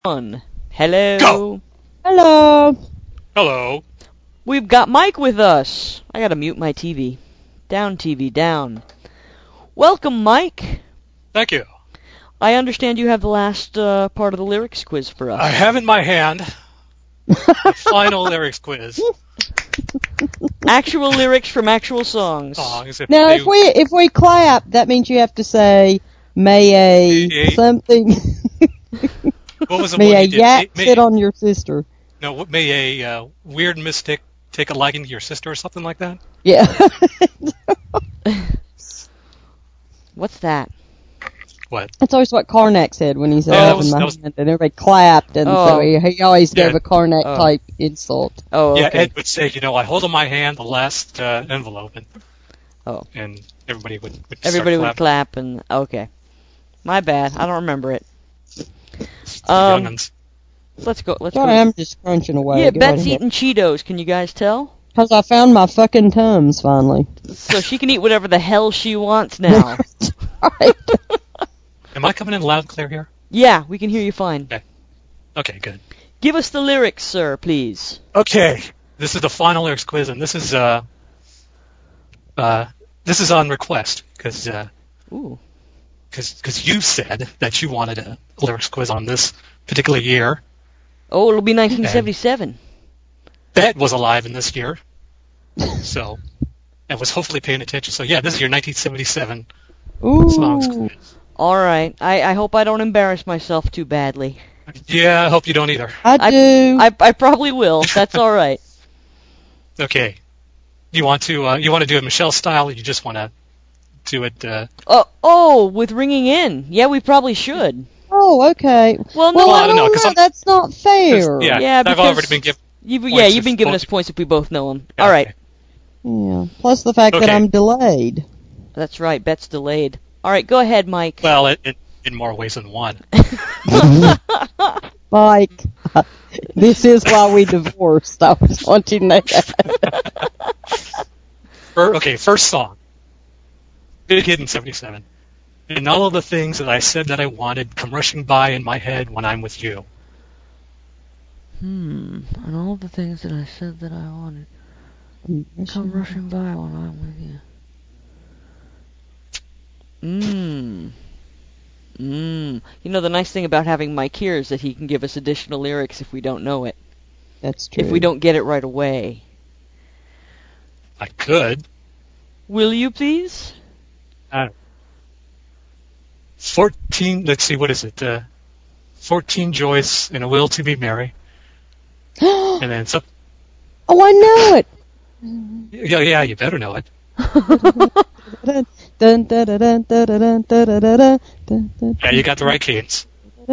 Hello. Go! Hello. Hello. We've got Mike with us. I gotta mute my TV. Down, TV, down. Welcome, Mike. Thank you. I understand you have the last part of the lyrics quiz for us. I have in my hand the final lyrics quiz. Actual lyrics from actual songs. Now, if we clap, that means you have to say, may a something. What was the may one a you did? yak sit on your sister. No, may a weird mystic take a liking to your sister or something like that? Yeah. What's that? What? That's always what Karnak said when he said that that was- and everybody clapped, and so he always gave a Karnak type insult. Oh, okay. Yeah, Ed would say, I hold in my hand the last envelope, and everybody would Everybody start would clap, and okay. My bad. I don't remember it. Young'uns. Let's go. Sorry, I'm just crunching away. Yeah, Bet's eating Cheetos. Can you guys tell? Because I found my fucking Tums finally. So she can eat whatever the hell she wants now. Right. Am I coming in loud and clear here? Yeah, we can hear you fine. Okay, good. Give us the lyrics, sir, please. Okay, this is the final lyrics quiz, and this is on request because you said that you wanted a lyrics quiz on this particular year. Oh, it'll be 1977. Bet was alive in this year, so and was hopefully paying attention. So yeah, this is your 1977 songs quiz. All right. I hope I don't embarrass myself too badly. Yeah, I hope you don't either. I do. I probably will. That's all right. Okay. You want to do it Michelle style, or you just want to do it? With ringing in. Yeah, we probably should. Oh, okay. Well, no, I don't know. That's not fair. Yeah, I've already been given. You've been giving us points if we both know them. Yeah, all right. Yeah. Plus the fact that I'm delayed. That's right. Bet's delayed. All right, go ahead, Mike. Well, in more ways than one. Mike, this is why we divorced. I was wanting that. First song. Big hit in 77. And all of the things that I said that I wanted come rushing by in my head when I'm with you. And all the things that I said that I wanted come rushing by when I'm with you. The nice thing about having Mike here is that he can give us additional lyrics if we don't know it. That's true. If we don't get it right away. I could. Will you please? 14, let's see, what is it? 14 joys and a will to be merry. And then some... Oh, I know it! Yeah, you better know it. Yeah, you got the right cadence.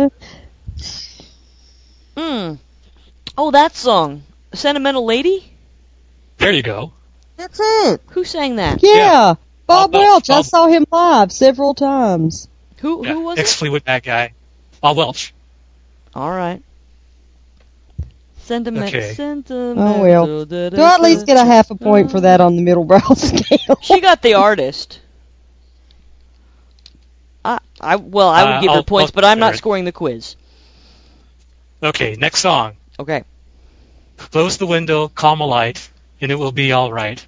Oh, that song. Sentimental Lady? There you go. That's it. Who sang that? Yeah. Bob Welch. I saw him live several times. Who was it? Ex-Fleetwood Mac guy. Bob Welch. All right. Okay. Oh, well. Do I at least get a half a point for that on the middle brow scale? She got the artist. I would give her points, but I'm not scoring the quiz. Okay, next song. Okay. Close the window, calm a light, and it will be all right.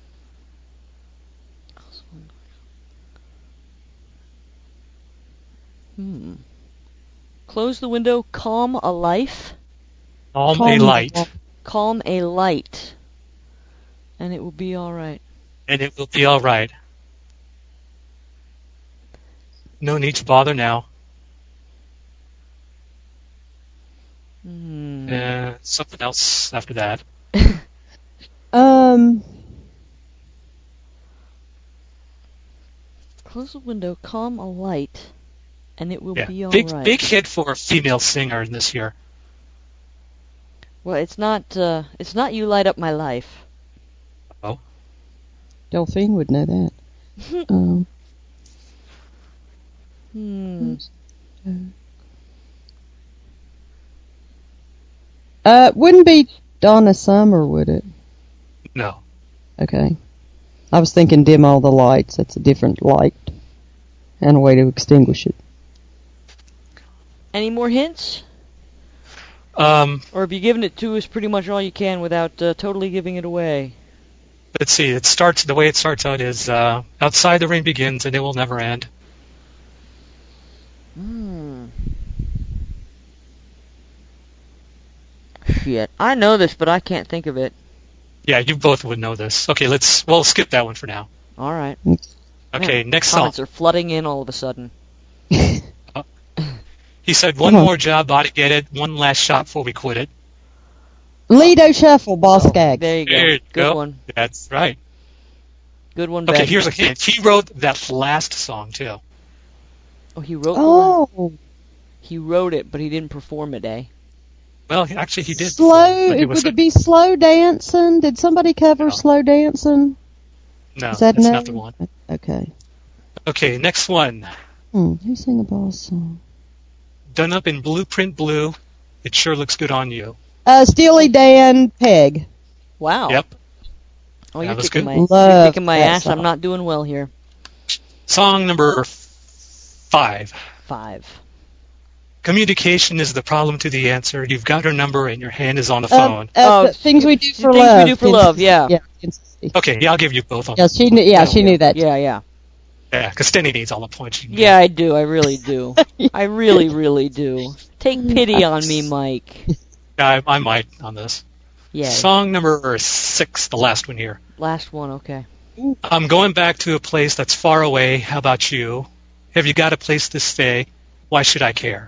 Close the window, calm a life. Calm a light. Calm a light. And it will be all right. And it will be all right. No need to bother now. Something else after that. Close the window, calm a light, and it will be all right. Big hit for a female singer in this year. Well, it's not You Light Up My Life. Oh. Delphine would know that. Wouldn't be Donna Summer, would it? No. Okay. I was thinking Dim All the Lights. That's a different light and a way to extinguish it. Any more hints? Or have you given it to us pretty much all you can without totally giving it away? Let's see. The way it starts out is outside the rain begins and it will never end. Shit. I know this, but I can't think of it. Yeah, you both would know this. Okay, we'll skip that one for now. All right. Okay, Man, next song. comments are flooding in all of a sudden. He said, one more job, ought to get it. One last shot before we quit it. Lido Shuffle, Boss Skaggs. There you go. There you Good go. one. That's right. Good one, Okay, Ben. here's a hint. He wrote that last song, too. Oh, he wrote one? Oh, He wrote it, but he didn't perform it, eh? Well, actually, he did. slow. but Would it be Slow Dancing? Did somebody cover No. Slow Dancing? No, Is that that's no? not the one. Okay. Okay, next one. Who sang a boss song? Done up in Blueprint Blue. It sure looks good on you. Steely Dan Peg. Wow. Yep. Oh, That you're was kicking good. my, you're Love kicking my that ass. I'm song. not doing well here. Song number 5. 5. Communication is the problem to the answer. You've got her number and your hand is on the phone. Things we do for Things love. We Do for Love, yeah. Yeah. Okay, yeah, I'll give you both of Yeah, them. she knew that. Yeah. Yeah, because Stenny needs all the points she can Yeah, I do. I really do. I really, really do. Take pity on me, Mike. get. I might on this. Yeah. Song number 6, the last one here. Last one, okay. I'm going back to a place that's far away. How about you? Have you got a place to stay? Why should I care?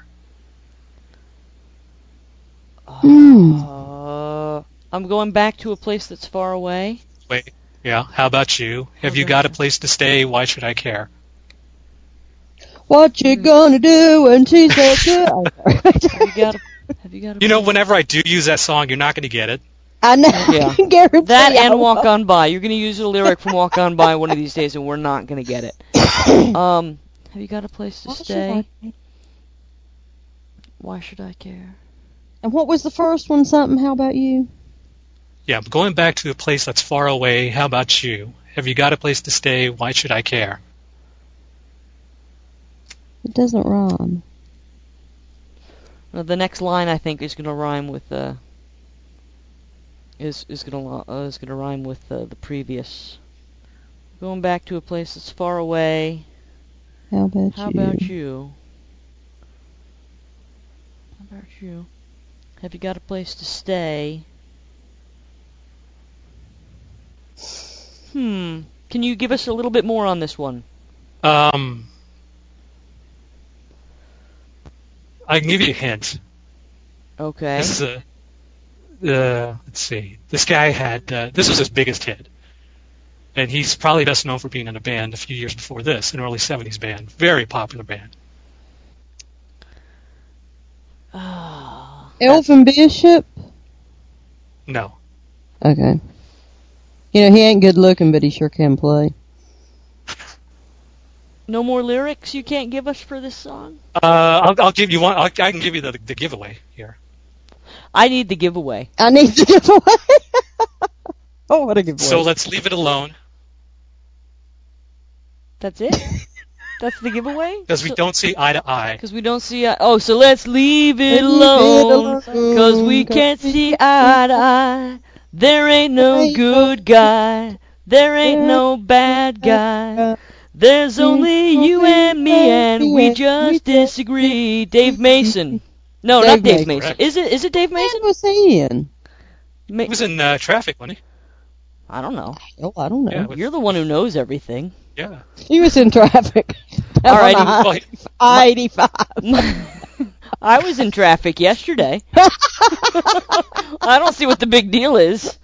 I'm going back to a place that's far away. Wait, yeah, how about you? Have you got a place to stay? Why should I care? What you gonna do when she's so good? Have you got a You know, whenever I do use that song, you're not going to get it. I know. Yeah. I can guarantee that I and Walk won't. On By. You're going to use a lyric from Walk On By one of these days, and we're not going to get it. Have you got a place to stay? Why should I care? And what was the first one? Something. How about you? Yeah, I'm going back to a place that's far away. How about you? Have you got a place to stay? Why should I care? It doesn't rhyme. Well, the next line I think is going to rhyme with is going to rhyme with the previous. Going back to a place that's far away. How about How you? about you? How about you? Have you got a place to stay? Can you give us a little bit more on this one? I can give you a hint. Okay. This is let's see. This guy had, this was his biggest hit. And he's probably best known for being in a band a few years before this, an early 70s band. Very popular band. Elvin Bishop. No. Okay. You know, he ain't good looking, but he sure can play. No more lyrics you can't give us for this song? I'll give you one. I can give you the giveaway here. I need the giveaway. I need the giveaway. Oh, what a giveaway. So let's leave it alone. That's it? That's the giveaway? Because we don't see eye to eye. Because we don't see eye. Oh, so let's leave it alone. Because we can't see eye to eye. There ain't no good guy. There ain't no bad guy. There's only you and me, and we just disagree. Dave Mason. No, not Dave Mason. Correct. Is it Dave Mason? What was he in? He was in Traffic, wasn't he? I don't know. Oh, I don't know. Yeah. You're the one who knows everything. Yeah. He was in Traffic. All right. Well, I-85. I was in Traffic yesterday. I don't see what the big deal is.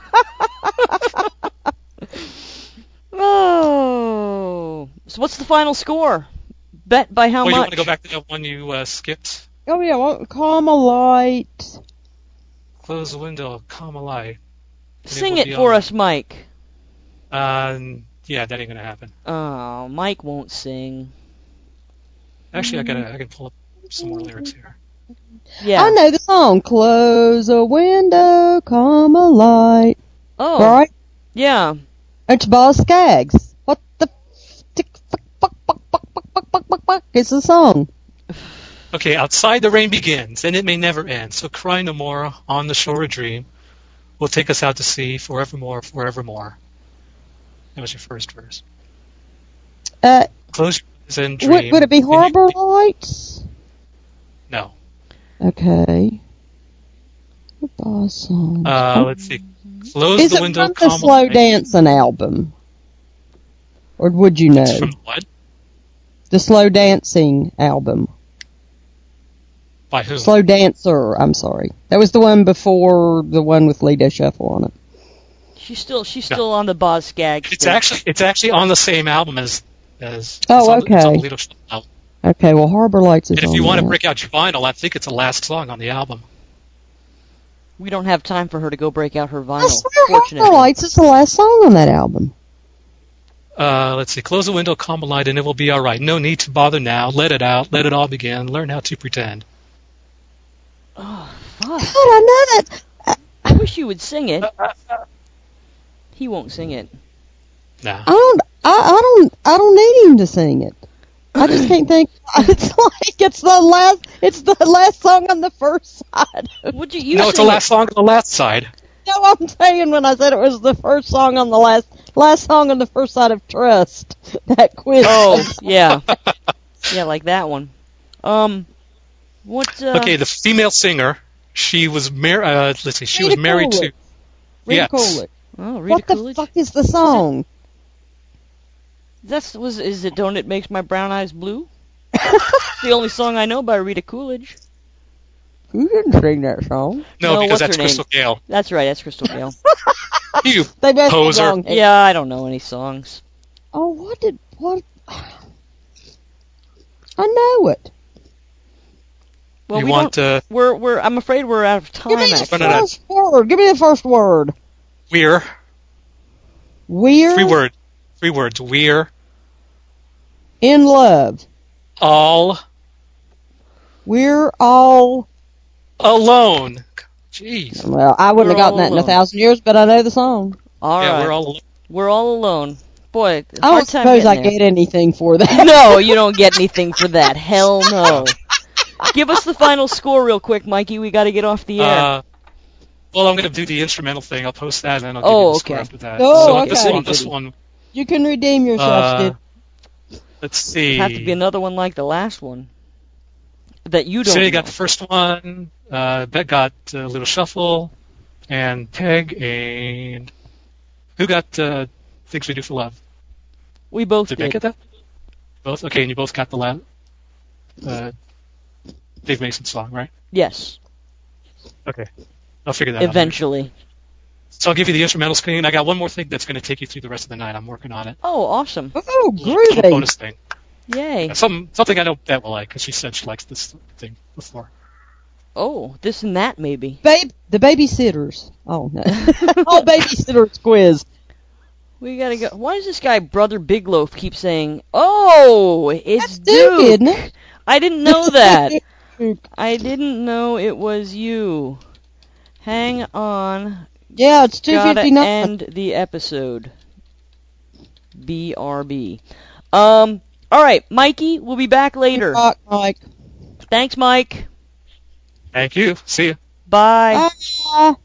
Oh. So what's the final score? Bet by how you much? want to go back to that one you skipped? Oh, yeah. Well, Carmelite. Close the window, calm a light. Sing it for us, Mike. Yeah, that ain't gonna happen. Oh, Mike won't sing. Actually, I can pull up some more lyrics here. Yeah. I know the song. Close a window, Carmelite. Oh. Right? Yeah. It's Boss Skaggs. What the fuck is the song? Okay, outside the rain begins, and it may never end. So cry no more on the shore a dream will take us out to sea forevermore, forevermore. That was your first verse. Close your eyes and dream. Would it be Harbor Lights? No. Okay. Goodbye song. Let's see. Close Is the it window. from the Slow Dancing album? Or would you know? It's from what? The Slow Dancing album. By who? Slow Dancer, I'm sorry. That was the one before the one with Lita Shuffle on it. She's still on the Boz Scaggs. It's actually on the same album as Oh, it's on okay. the Lita Shuffle album. Okay, well, Harbor Lights is And on if you want to there. break out your vinyl, I think it's the last song on the album. We don't have time for her to go break out her I vinyl, swear fortunately. Harbor Lights is the last song on that album. Let's see. Close the window, calm the light, and it will be all right. No need to bother now. Let it out. Let it all begin. Learn how to pretend. Oh, fuck. God, I know that. I wish you would sing it. He won't sing it. Nah. I don't need him to sing it. I just can't think. It's like it's the last song on the first side. Would you No, it's the sing last song on the last side. No, I'm saying when I said it was the first song on the last song on the first side of Trust. That quiz. Oh, yeah. Yeah, like that one. What, Okay, the female singer, she was married. Let's see, she was Rita married to. Coolidge. Rita Yes. Coolidge. Oh, Rita What the Coolidge? fuck is the song? Is it Don't It Makes My Brown Eyes Blue? The only song I know by Rita Coolidge. You didn't sing that song. No, No, because what's that's her name? Crystal Gale. That's right, that's Crystal Gale. You They both poser. belong. Yeah, I don't know any songs. Oh, what? I know it. Well, You we want don't. We're. I'm afraid we're out of time. Give me the Actually. No, no. first word. Give me the first word. We're We're three words. We're in love. all We're all. alone. Jeez. Well, I wouldn't We're have gotten all that in alone. 1,000 years, but I know the song. All Yeah, right. We're all alone. Boy, I hard don't time suppose I getting get anything for that. there. No, you don't get anything for that. Hell no. Give us the final score real quick, Mikey. We got to get off the air. Well, I'm going to do the instrumental thing. I'll post that, and then I'll give Oh, you the score okay. after that. Oh, so okay. on this one, You can redeem yourself, Steve. let's see. Have to be another one like the last one. That you don't So you know. got the first one. Bet got a little shuffle, and Peg, and who got Things We Do for Love? We both Did did. Beck get that? Both? Okay, and you both got the Dave Mason song, right? Yes, Okay. I'll figure that out. eventually. So I'll give you the instrumental screen. I got one more thing that's going to take you through the rest of the night. I'm working on it. Oh, awesome. Oh, Little groovy. bonus thing. Yay. Something I know Bet will like, because she said she likes this thing before. Oh, this and that maybe. The babysitters. Oh, no. Oh, babysitters quiz. We gotta go. Why does this guy, Brother Big Loaf, keep saying, "Oh, it's That's Duke, Duke"? isn't it? I didn't know that. I didn't know it was you. Hang on. Yeah, it's Gotta 2:59. end the episode. BRB. All right, Mikey. We'll be back later. Rock, Mike. Thanks, Mike. Thank you. See you. Bye. Bye.